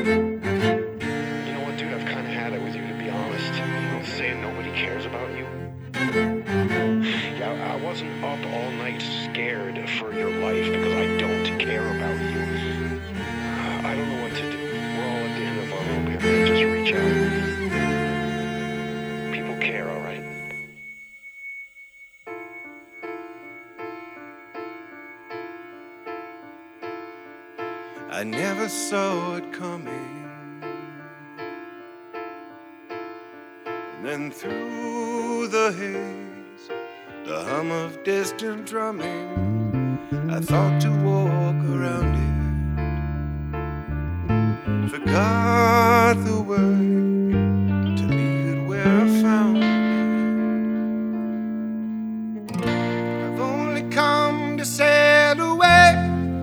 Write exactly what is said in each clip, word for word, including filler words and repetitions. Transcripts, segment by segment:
You know what, dude? I've kind of had it with you, to be honest. You know, saying nobody cares about you. Yeah, I wasn't up all night scared for your life because I don't care about you. I don't know what to do. We're all at the end of our rope here, man. Just reach out. People care, all right? I never saw it coming. And then through the haze, the hum of distant drumming, I thought to walk around it. Forgot the word to leave it where I found it. I've only come to sail away,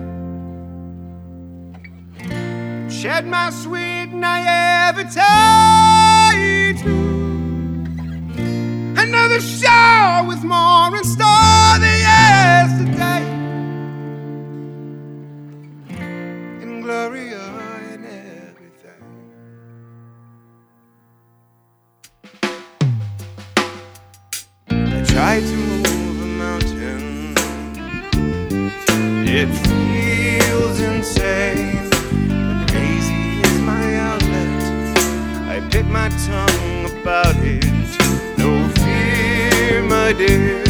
shed my sweet naivete to another shore with more in store than yesterday, in Gloria and everything. I tried to move a mountain, it feels insane. I bit my tongue about it. No fear, my dear,